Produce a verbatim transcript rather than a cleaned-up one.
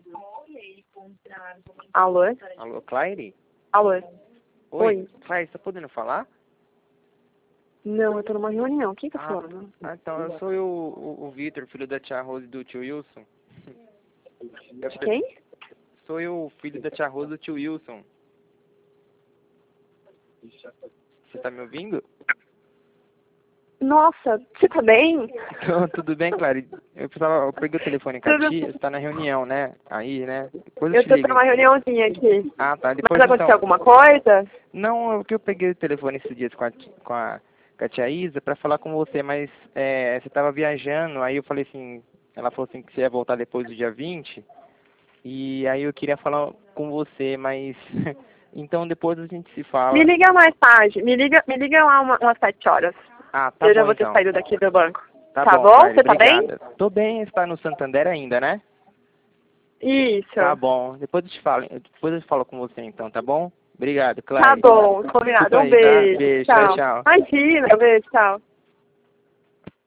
Alô? Alô, Claire? Alô? Oi. Oi. Claire, você tá podendo falar? Não, eu tô numa reunião. Quem tá Ah, falando? ah, então, eu sou eu, o, o Vitor, filho da tia Rose e do tio Wilson. Eu De pe- quem? Sou eu, filho da tia Rose e do tio Wilson. Você tá me ouvindo? Nossa, você tá bem? Então, tudo bem, Claire? Eu, precisava, eu peguei o telefone com a Tudo- tia, você tá na reunião, né? Aí, né? Depois eu Eu te tô ligo. numa reuniãozinha aqui. Ah, tá. Mas Depois aconteceu então. alguma coisa? Não, é que eu peguei o telefone esses dias com a, ti- com a, com a tia Isa pra falar com você, mas é, você tava viajando, aí eu falei assim, ela falou assim que você ia voltar depois do dia vinte, e aí eu queria falar com você, mas então depois a gente se fala. Me liga mais tarde. Me liga, me liga lá uma, umas sete horas. Ah, tá eu já bom vou ter então. saído daqui do banco. Tá, Tá bom, bom? Claire, Você tá bem? obrigada. Tô bem, você tá no Santander ainda, né? Isso. Tá bom, depois eu te falo, depois eu falo com você então, tá bom? Obrigado, Tá Claire. bom, combinado. Desculpa Um aí, tá? beijo. Beijo, tchau, tchau. Imagina, um beijo, tchau.